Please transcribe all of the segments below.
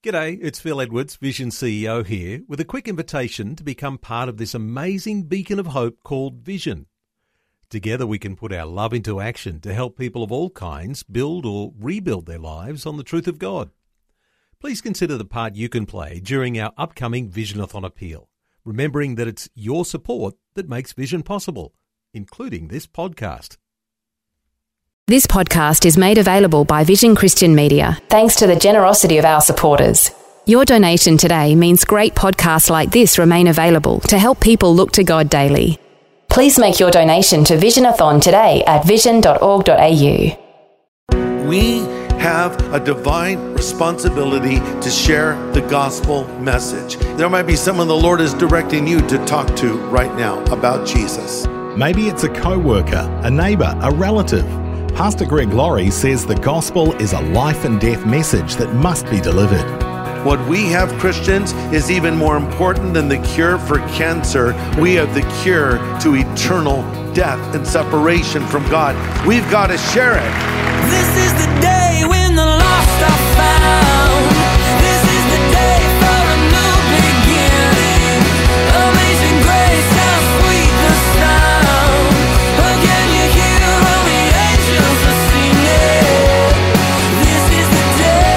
G'day, it's Phil Edwards, Vision CEO here, with a quick invitation to become part of this amazing beacon of hope called Vision. Together we can put our love into action to help people of all kinds build or rebuild their lives on the truth of God. Please consider the part you can play during our upcoming Visionathon appeal, remembering that it's your support that makes Vision possible, including this podcast. This podcast is made available by Vision Christian Media, thanks to the generosity of our supporters. Your donation today means great podcasts like this remain available to help people look to God daily. Please make your donation to Visionathon today at vision.org.au. We have a divine responsibility to share the gospel message. There might be someone the Lord is directing you to talk to right now about Jesus. Maybe it's a co-worker, a neighbour, a relative. Pastor Greg Laurie says the gospel is a life and death message that must be delivered. What we have, Christians, is even more important than the cure for cancer. We have the cure to eternal death and separation from God. We've got to share it. This is the day when the lost are found. This is the day for a new beginning. Amazing grace, how sweet the sound. Again you hear all the angels are singing. This is the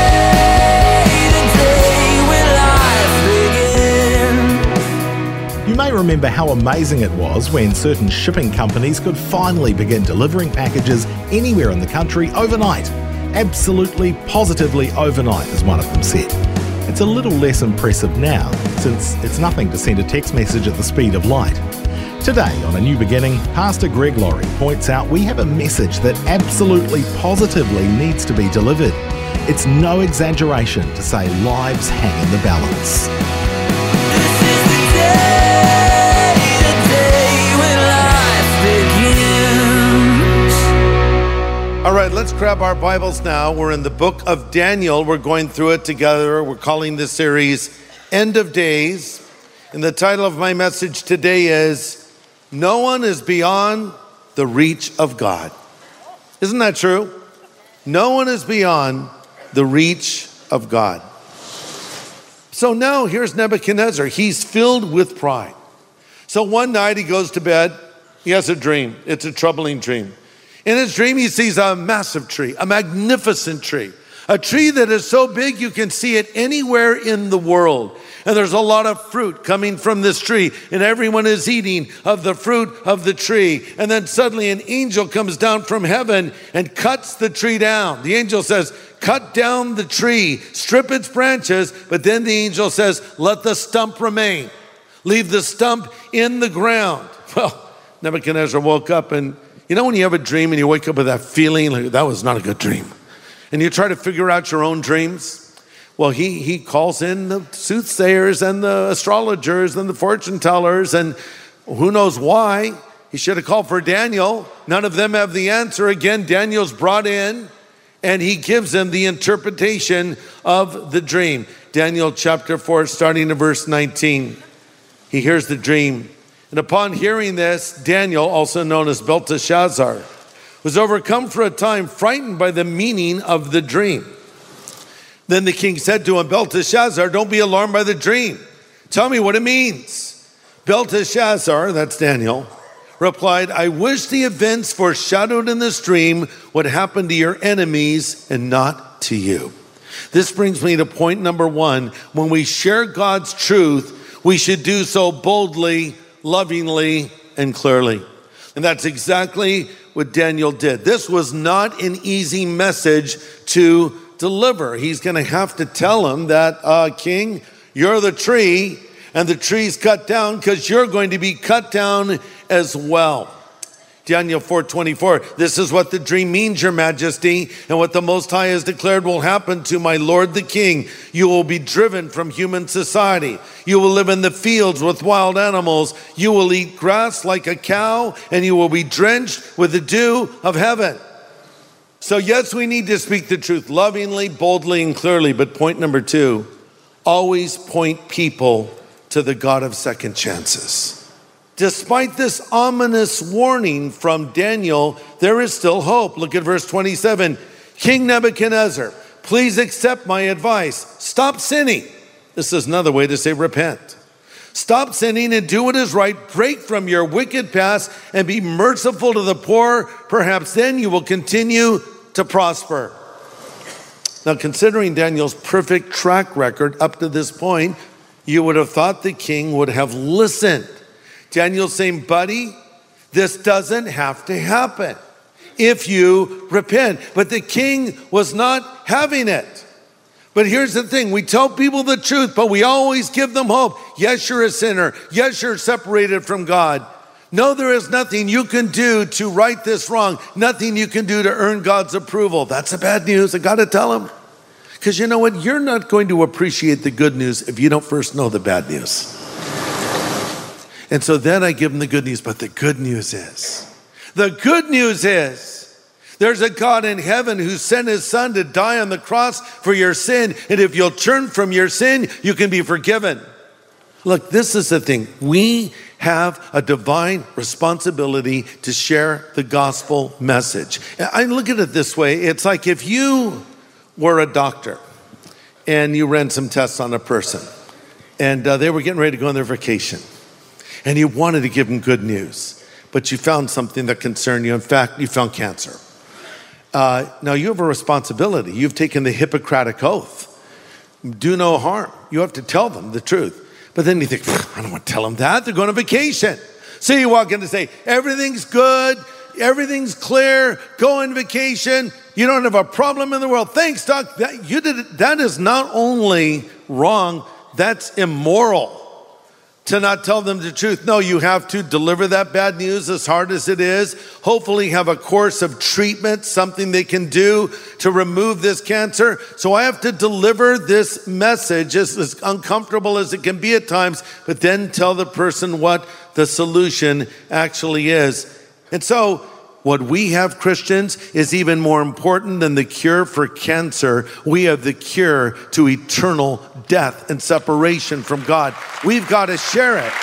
day when life begins. You may remember how amazing it was when certain shipping companies could finally begin delivering packages anywhere in the country overnight. Absolutely, positively overnight, as one of them said. It's a little less impressive now, since it's nothing to send a text message at the speed of light. Today, on A New Beginning, Pastor Greg Laurie points out we have a message that absolutely positively needs to be delivered. It's no exaggeration to say lives hang in the balance. This is the day when life begins. All right, let's grab our Bibles now. We're in the book of Daniel. We're going through it together. We're calling this series End of Days. And the title of my message today is No One is Beyond the Reach of God. Isn't that true? No one is beyond the reach of God. So now here's Nebuchadnezzar. He's filled with pride. So one night he goes to bed. He has a dream. It's a troubling dream. In his dream, he sees a massive tree, a magnificent tree, a tree that is so big you can see it anywhere in the world. And there's a lot of fruit coming from this tree, and everyone is eating of the fruit of the tree. And then suddenly an angel comes down from heaven and cuts the tree down. The angel says, cut down the tree, strip its branches, but then the angel says, let the stump remain. Leave the stump in the ground. Well, Nebuchadnezzar woke up, and you know when you have a dream and you wake up with that feeling like that was not a good dream, and you try to figure out your own dreams? Well, he calls in the soothsayers and the astrologers and the fortune tellers, and who knows why. He should have called for Daniel. None of them have the answer. Again, Daniel's brought in, and he gives them the interpretation of the dream. Daniel chapter 4, starting in verse 19. He hears the dream. And upon hearing this, Daniel, also known as Belteshazzar, was overcome for a time, frightened by the meaning of the dream. Then the king said to him, Belteshazzar, don't be alarmed by the dream. Tell me what it means. Belteshazzar, that's Daniel, replied, I wish the events foreshadowed in this dream would happen to your enemies and not to you. This brings me to point number one. When we share God's truth, we should do so boldly, lovingly, and clearly. And that's exactly what Daniel did. This was not an easy message to deliver. He's going to have to tell him that, King, you're the tree, and the tree's cut down because you're going to be cut down as well. Daniel 4:24, this is what the dream means, your majesty, and what the Most High has declared will happen to my lord the king. You will be driven from human society. You will live in the fields with wild animals. You will eat grass like a cow, and you will be drenched with the dew of heaven. So yes, we need to speak the truth lovingly, boldly, and clearly. But point number two, always point people to the God of second chances. Despite this ominous warning from Daniel, there is still hope. Look at verse 27. King Nebuchadnezzar, Please accept my advice. Stop sinning. This is another way to say repent. Stop sinning and do what is right. Break from your wicked past and be merciful to the poor. Perhaps then you will continue to prosper. Now, considering Daniel's perfect track record up to this point, you would have thought the king would have listened. Daniel's saying, buddy, this doesn't have to happen if you repent. But the king was not having it. But here's the thing. We tell people the truth, but we always give them hope. Yes, you're a sinner. Yes, you're separated from God. No, there is nothing you can do to right this wrong. Nothing you can do to earn God's approval. That's the bad news. I got to tell them. Because you know what? You're not going to appreciate the good news if you don't first know the bad news. And so then I give them the good news. But the good news is, there's a God in heaven who sent his son to die on the cross for your sin. And if you'll turn from your sin, you can be forgiven. Look, this is the thing. We have a divine responsibility to share the gospel message. I look at it this way. It's like if you were a doctor and you ran some tests on a person and they were getting ready to go on their vacation and you wanted to give them good news, but you found something that concerned you. In fact, you found cancer. Now you have a responsibility. You've taken the Hippocratic oath. Do no harm. You have to tell them the truth. But then you think, I don't want to tell them that. They're going on vacation. So you walk in and say, everything's good. Everything's clear. Go on vacation. You don't have a problem in the world. Thanks, Doc. That is not only wrong, that's immoral to not tell them the truth. No, you have to deliver that bad news as hard as it is. Hopefully have a course of treatment, something they can do to remove this cancer. So I have to deliver this message as uncomfortable as it can be at times, but then tell the person what the solution actually is. And so what we have, Christians, is even more important than the cure for cancer. We have the cure to eternal death and separation from God. We've got to share it.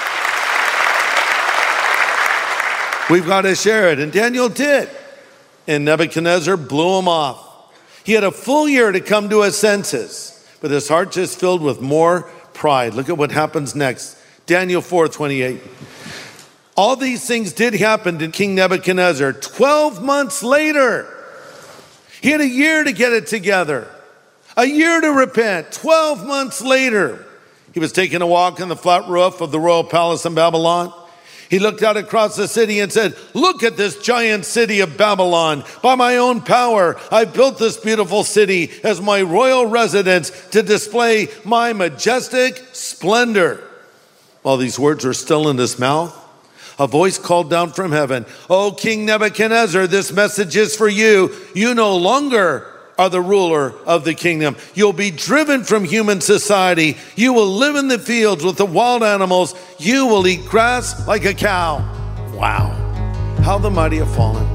We've got to share it. And Daniel did. And Nebuchadnezzar blew him off. He had a full year to come to his senses, but his heart just filled with more pride. Look at what happens next. Daniel 4:28. All these things did happen to King Nebuchadnezzar 12 months later. He had a year to get it together, a year to repent. 12 months later, he was taking a walk on the flat roof of the royal palace in Babylon. He looked out across the city and said, look at this giant city of Babylon. By my own power, I built this beautiful city as my royal residence to display my majestic splendor. While these words were still in his mouth, a voice called down from heaven, O King Nebuchadnezzar, this message is for you. You no longer are the ruler of the kingdom. You'll be driven from human society. You will live in the fields with the wild animals. You will eat grass like a cow. Wow. How the mighty have fallen.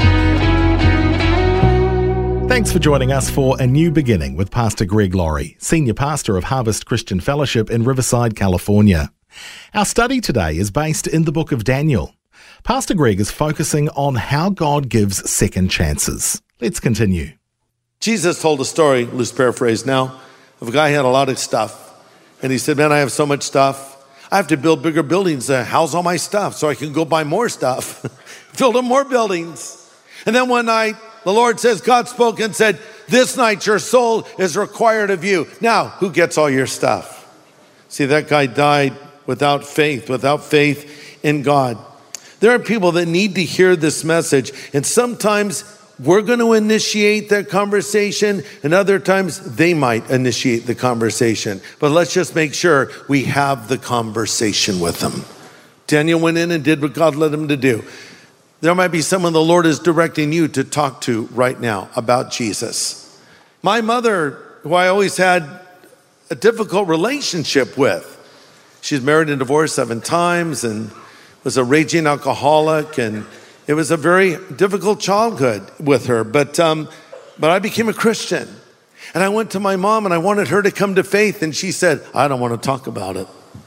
Thanks for joining us for A New Beginning with Pastor Greg Laurie, Senior Pastor of Harvest Christian Fellowship in Riverside, California. Our study today is based in the book of Daniel. Pastor Greg is focusing on how God gives second chances. Let's continue. Jesus told a story, loose paraphrase now, of a guy who had a lot of stuff. And he said, man, I have so much stuff. I have to build bigger buildings to house all my stuff so I can go buy more stuff. Build up more buildings. And then one night, the Lord says, God spoke and said, this night your soul is required of you. Now, who gets all your stuff? See, that guy died without faith in God. There are people that need to hear this message, and sometimes we're going to initiate that conversation, and other times they might initiate the conversation. But let's just make sure we have the conversation with them. Daniel went in and did what God led him to do. There might be someone the Lord is directing you to talk to right now about Jesus. My mother, who I always had a difficult relationship with, she's married and divorced 7 times and was a raging alcoholic, and it was a very difficult childhood with her. But I became a Christian, and I went to my mom and I wanted her to come to faith, and she said, I don't want to talk about it.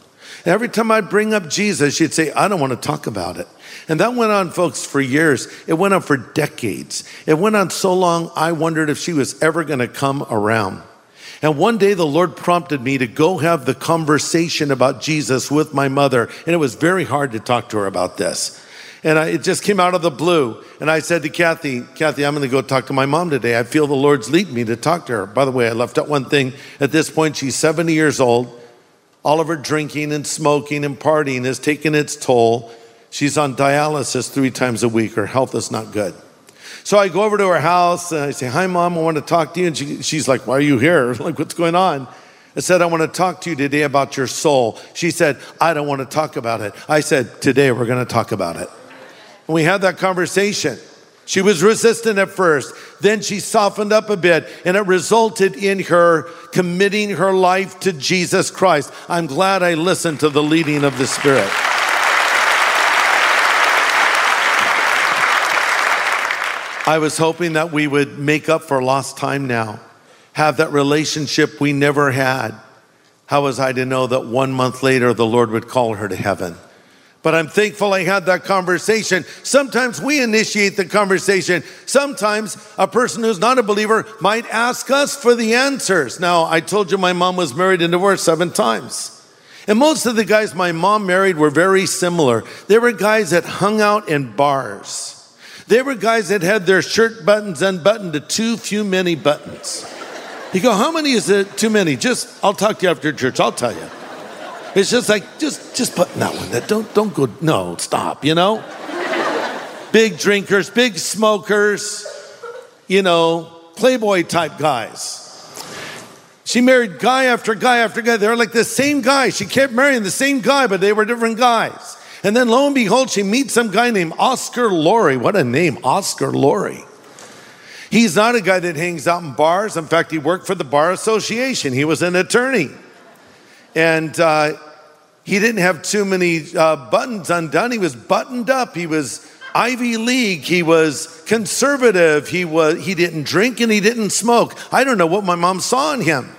Every time I bring up Jesus, she'd say, I don't want to talk about it. And that went on, folks, for years. It went on for decades. It went on so long, I wondered if she was ever going to come around. And one day the Lord prompted me to go have the conversation about Jesus with my mother. And it was very hard to talk to her about this. And it just came out of the blue. And I said to Kathy, I'm going to go talk to my mom today. I feel the Lord's leading me to talk to her. By the way, I left out one thing. At this point, she's 70 years old. All of her drinking and smoking and partying has taken its toll. She's on dialysis 3 times a week. Her health is not good. So I go over to her house and I say, hi, Mom, I want to talk to you. And she's like, why are you here? Like, what's going on? I said, I want to talk to you today about your soul. She said, I don't want to talk about it. I said, today we're going to talk about it. And we had that conversation. She was resistant at first. Then she softened up a bit, and it resulted in her committing her life to Jesus Christ. I'm glad I listened to the leading of the Spirit. I was hoping that we would make up for lost time now, have that relationship we never had. How was I to know that 1 month later the Lord would call her to heaven? But I'm thankful I had that conversation. Sometimes we initiate the conversation. Sometimes a person who's not a believer might ask us for the answers. Now, I told you my mom was married and divorced 7 times. And most of the guys my mom married were very similar. They were guys that hung out in bars. They were guys that had their shirt buttons unbuttoned to too few many buttons. You go, how many is it too many? I'll talk to you after church, I'll tell you. It's just like, just button that one. Don't go, no, stop, you know? Big drinkers, big smokers, Playboy type guys. She married guy after guy after guy. They were like the same guy. She kept marrying the same guy, but they were different guys. And then lo and behold, she meets some guy named Oscar Laurie. What a name, Oscar Laurie. He's not a guy that hangs out in bars. In fact, he worked for the Bar Association. He was an attorney. And he didn't have too many buttons undone. He was buttoned up. He was Ivy League. He was conservative. He didn't drink and he didn't smoke. I don't know what my mom saw in him.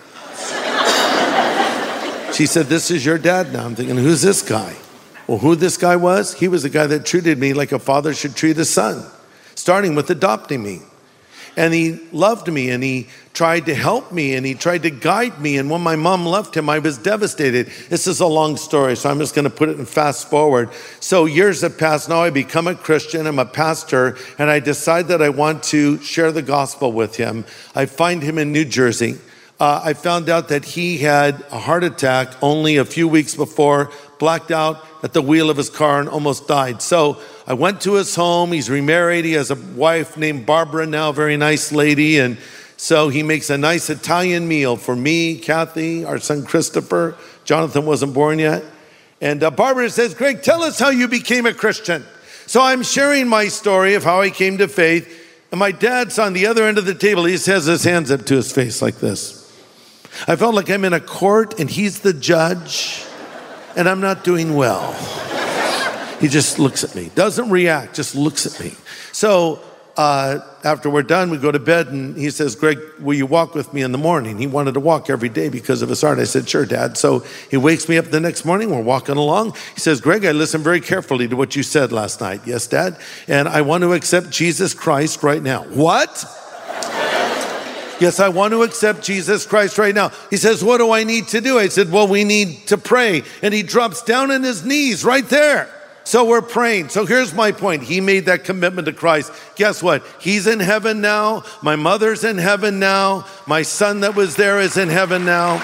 She said, this is your dad now. I'm thinking, who's this guy? Well, who this guy was? He was the guy that treated me like a father should treat a son, starting with adopting me. And he loved me and he tried to help me and he tried to guide me. And when my mom left him, I was devastated. This is a long story, so I'm just going to put it in fast forward. So years have passed. Now I become a Christian. I'm a pastor. And I decide that I want to share the gospel with him. I find him in New Jersey. I found out that he had a heart attack only a few weeks before, blacked out at the wheel of his car and almost died. So I went to his home. He's remarried. He has a wife named Barbara now, a very nice lady. And so he makes a nice Italian meal for me, Kathy, our son Christopher. Jonathan wasn't born yet. And Barbara says, Greg, tell us how you became a Christian. So I'm sharing my story of how I came to faith. And my dad's on the other end of the table. He just has his hands up to his face like this. I felt like I'm in a court and he's the judge and I'm not doing well. He just looks at me, doesn't react, just looks at me. So after we're done, we go to bed and he says, Greg, will you walk with me in the morning? He wanted to walk every day because of his heart. I said, sure, Dad. So he wakes me up the next morning. We're walking along. He says, Greg, I listened very carefully to what you said last night. Yes, Dad. And I want to accept Jesus Christ right now. What? Yes, I want to accept Jesus Christ right now. He says, what do I need to do? I said, well, we need to pray. And he drops down on his knees right there. So we're praying. So here's my point. He made that commitment to Christ. Guess what? He's in heaven now. My mother's in heaven now. My son that was there is in heaven now.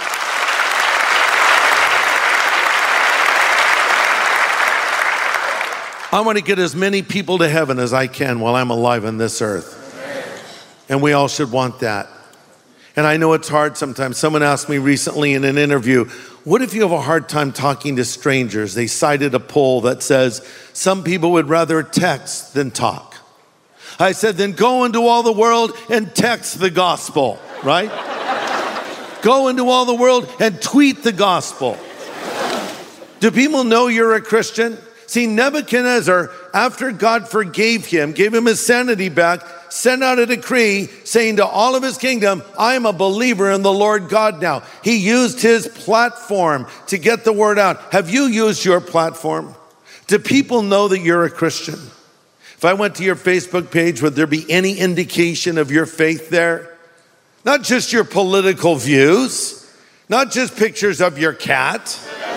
I want to get as many people to heaven as I can while I'm alive on this earth. And we all should want that. And I know it's hard sometimes. Someone asked me recently in an interview, what if you have a hard time talking to strangers? They cited a poll that says some people would rather text than talk. I said, then go into all the world and text the gospel, right? Go into all the world and tweet the gospel. Do people know you're a Christian? See, Nebuchadnezzar, after God forgave him, gave him his sanity back, sent out a decree saying to all of his kingdom, I am a believer in the Lord God now. He used his platform to get the word out. Have you used your platform? Do people know that you're a Christian? If I went to your Facebook page, would there be any indication of your faith there? Not just your political views, not just pictures of your cat.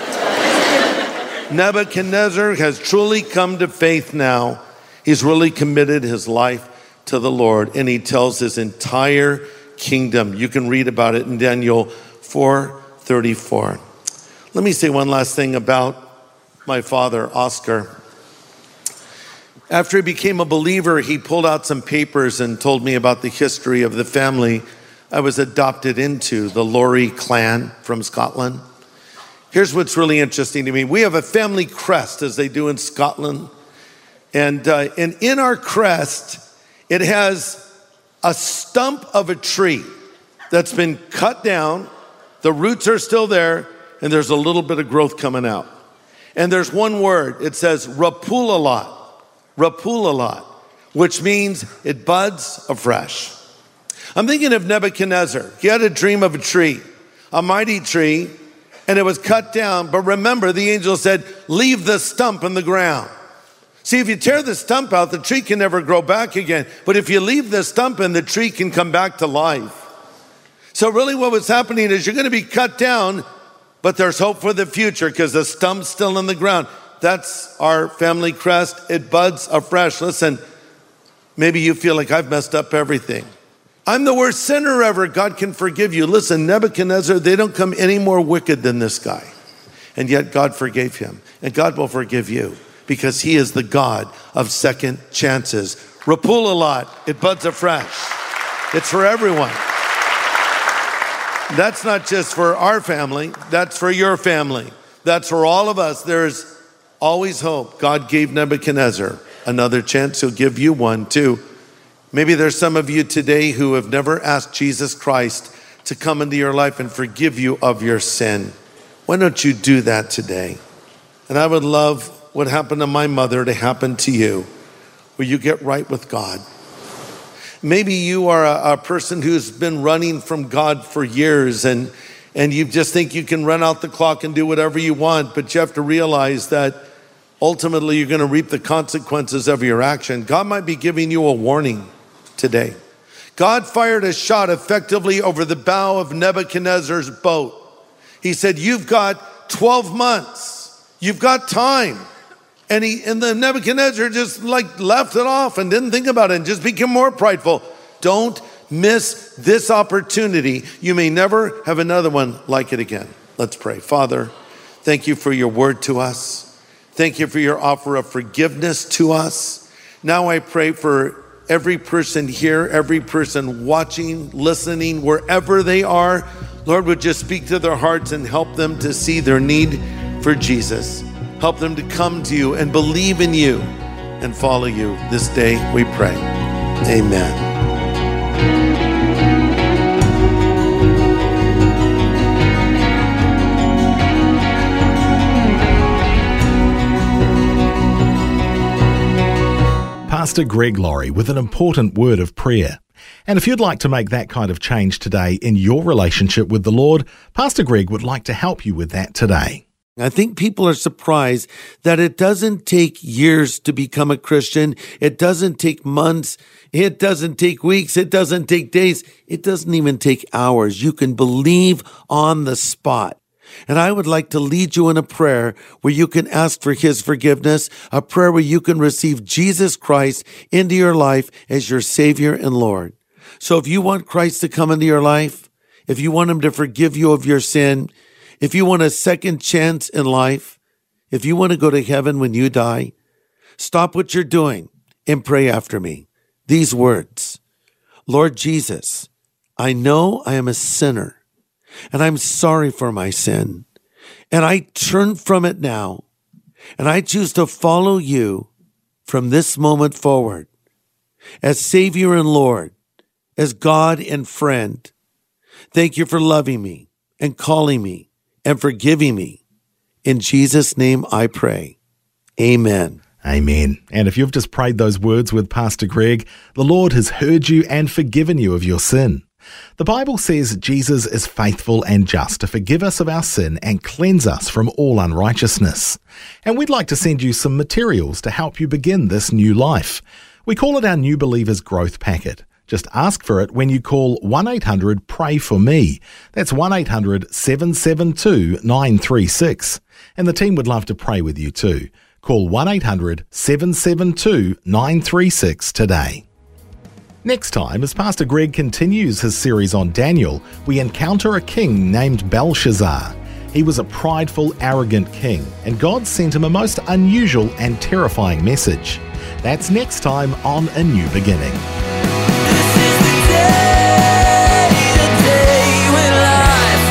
Nebuchadnezzar has truly come to faith now. He's really committed his life to the Lord, and he tells his entire kingdom. You can read about it in Daniel 4:34. Let me say one last thing about my father, Oscar. After he became a believer, he pulled out some papers and told me about the history of the family I was adopted into, the Laurie clan from Scotland. Here's what's really interesting to me. We have a family crest, as they do in Scotland. And in our crest, it has a stump of a tree that's been cut down. The roots are still there, and there's a little bit of growth coming out. And there's one word. It says Rapulalat, which means it buds afresh. I'm thinking of Nebuchadnezzar. He had a dream of a tree, a mighty tree, and it was cut down. But remember, the angel said, leave the stump in the ground. See, if you tear the stump out, the tree can never grow back again. But if you leave the stump in, the tree can come back to life. So really what was happening is you're going to be cut down, but there's hope for the future because the stump's still in the ground. That's our family crest. It buds afresh. Listen, maybe you feel like I've messed up everything. I'm the worst sinner ever. God can forgive you. Listen, Nebuchadnezzar, they don't come any more wicked than this guy. And yet God forgave him. And God will forgive you because he is the God of second chances. Rapulalat, it buds afresh. It's for everyone. That's not just for our family. That's for your family. That's for all of us. There's always hope. God gave Nebuchadnezzar another chance. He'll give you one too. Maybe there's some of you today who have never asked Jesus Christ to come into your life and forgive you of your sin. Why don't you do that today? And I would love what happened to my mother to happen to you, where you get right with God. Maybe you are a person who's been running from God for years and you just think you can run out the clock and do whatever you want, but you have to realize that ultimately you're going to reap the consequences of your action. God might be giving you a warning today. God fired a shot effectively over the bow of Nebuchadnezzar's boat. He said, you've got 12 months. You've got time. And the Nebuchadnezzar just left it off and didn't think about it and just became more prideful. Don't miss this opportunity. You may never have another one like it again. Let's pray. Father, thank you for your word to us. Thank you for your offer of forgiveness to us. Now I pray for every person here, every person watching, listening, wherever they are. Lord, would just speak to their hearts and help them to see their need for Jesus. Help them to come to you and believe in you and follow you. This day we pray. Amen. Pastor Greg Laurie with an important word of prayer. And if you'd like to make that kind of change today in your relationship with the Lord, Pastor Greg would like to help you with that today. I think people are surprised that it doesn't take years to become a Christian. It doesn't take months. It doesn't take weeks. It doesn't take days. It doesn't even take hours. You can believe on the spot. And I would like to lead you in a prayer where you can ask for his forgiveness, a prayer where you can receive Jesus Christ into your life as your Savior and Lord. So if you want Christ to come into your life, if you want him to forgive you of your sin, if you want a second chance in life, if you want to go to heaven when you die, stop what you're doing and pray after me. These words, Lord Jesus, I know I am a sinner and I'm sorry for my sin. And I turn from it now and I choose to follow you from this moment forward as Savior and Lord, as God and friend. Thank you for loving me and calling me and forgiving me. In Jesus' name I pray. Amen. Amen. And if you've just prayed those words with Pastor Greg, the Lord has heard you and forgiven you of your sin. The Bible says Jesus is faithful and just to forgive us of our sin and cleanse us from all unrighteousness. And we'd like to send you some materials to help you begin this new life. We call it our New Believers Growth Packet. Just ask for it when you call 1-800-PRAY-FOR-ME. That's 1-800-772-936. And the team would love to pray with you too. Call 1-800-772-936 today. Next time, as Pastor Greg continues his series on Daniel, we encounter a king named Belshazzar. He was a prideful, arrogant king, and God sent him a most unusual and terrifying message. That's next time on A New Beginning. This is the day when life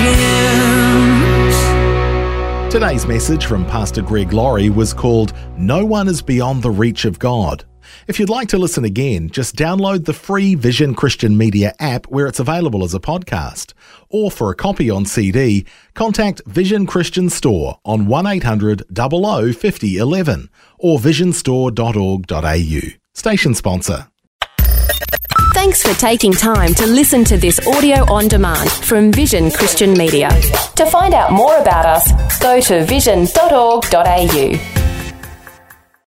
begins. Today's message from Pastor Greg Laurie was called No One is Beyond the Reach of God. If you'd like to listen again, just download the free Vision Christian Media app where it's available as a podcast. Or for a copy on CD, contact Vision Christian Store on 1-800 00 50 11 or visionstore.org.au. Station sponsor. Thanks for taking time to listen to this audio on demand from Vision Christian Media. To find out more about us, go to vision.org.au.